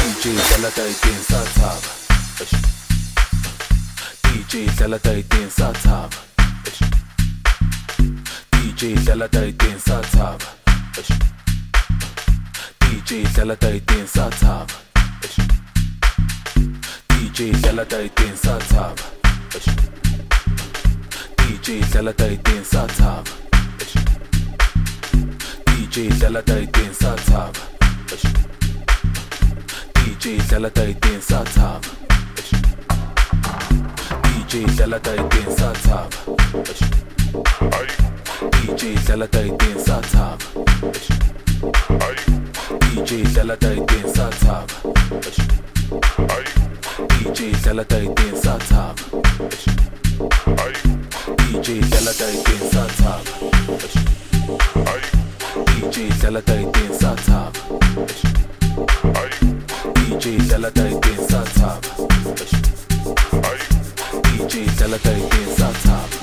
DJ dlala tayidensa thaba DJ dlala tayidensa thaba DJ dlala tayidensa thaba DJ dlala tayidensa thaba DJ dlala tayidensa thaba DJ dlala tayidensa thaba DJ dlala tayidensa thaba DJ dlala tayidensa thaba DJ dlala tayidensa thaba DJ dlala tayidensa thaba DJ dlala tayidensa thaba DJ dlala tayidensa thaba DJ dlala tayidensa thaba DJ dlala tayidensa thaba DJ dlala tayidensa thaba DJ dlala tayidensa thaba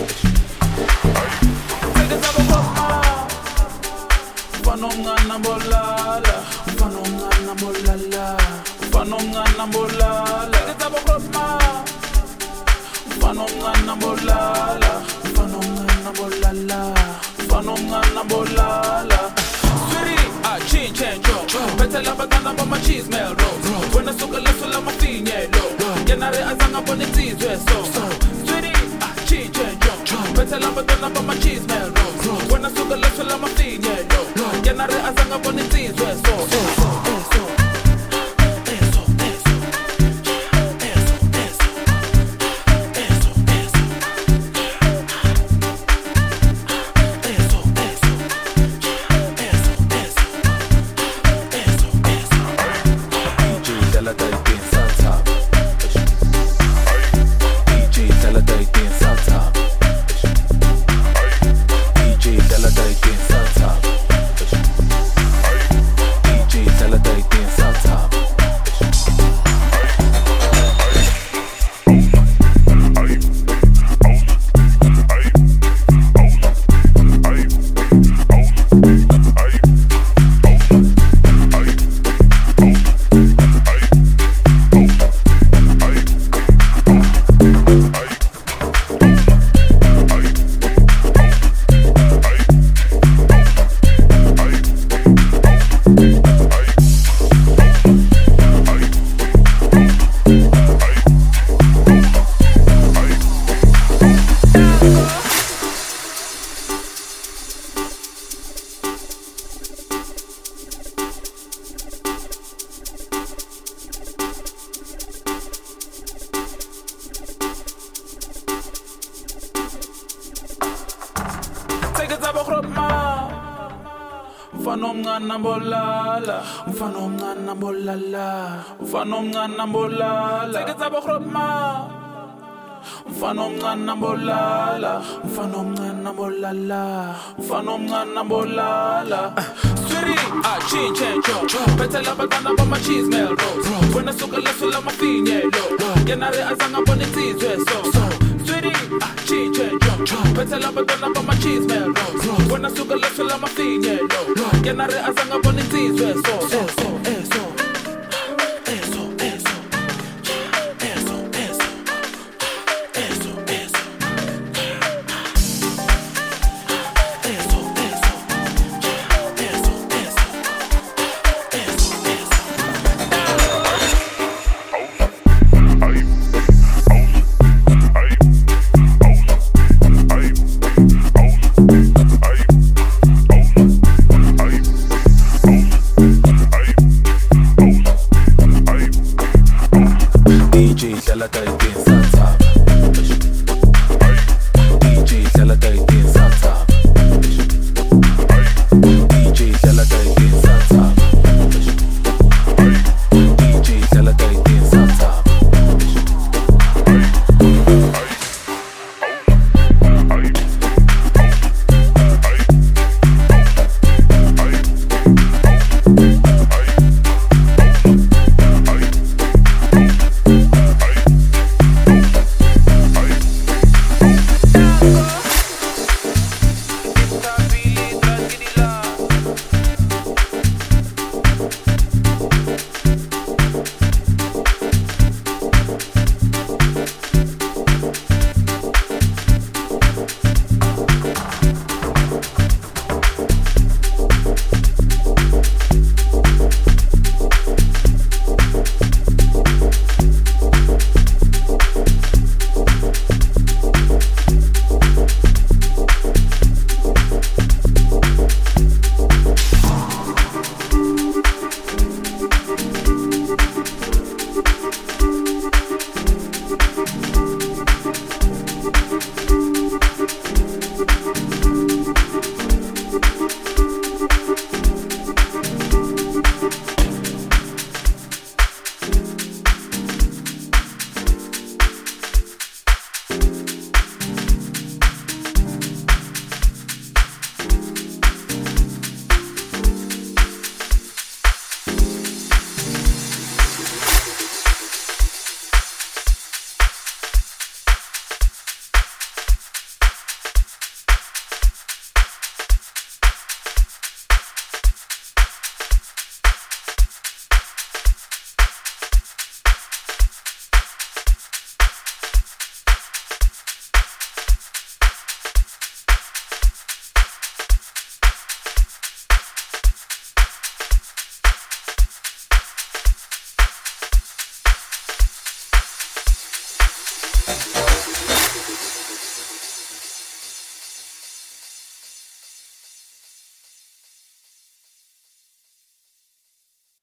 Mfano mngana bolala Mfano mngana bolala Mfano mngana bolala Mfano mngana bolala Mfano mngana bolala Mfano mngana bolala Sweetie, chincho Pete la batana pa ma cheese melro Wena suka leso la ma finyelo Yanare azanga pone tizwe so Sweetie, chincho Pete la batana pa ma cheese melro Wena suka leso la ma finyelo Yanare azanga pone tizwe so Mfano mngana bolala Mfano mngana bolala Mfano mngana bolala Tekeza bokroma Mfano mngana bolala Mfano mngana bolala Mfano mngana bolala Sweetie, chincho Pete la batana pa ma cheese melro Wena suka leso la ma finyelo Yanare azanga pone tizwe so Sweetie, chincho Pete la batana pa ma cheese melro Wena suka leso la ma finyelo Yanare azanga pone tizwe so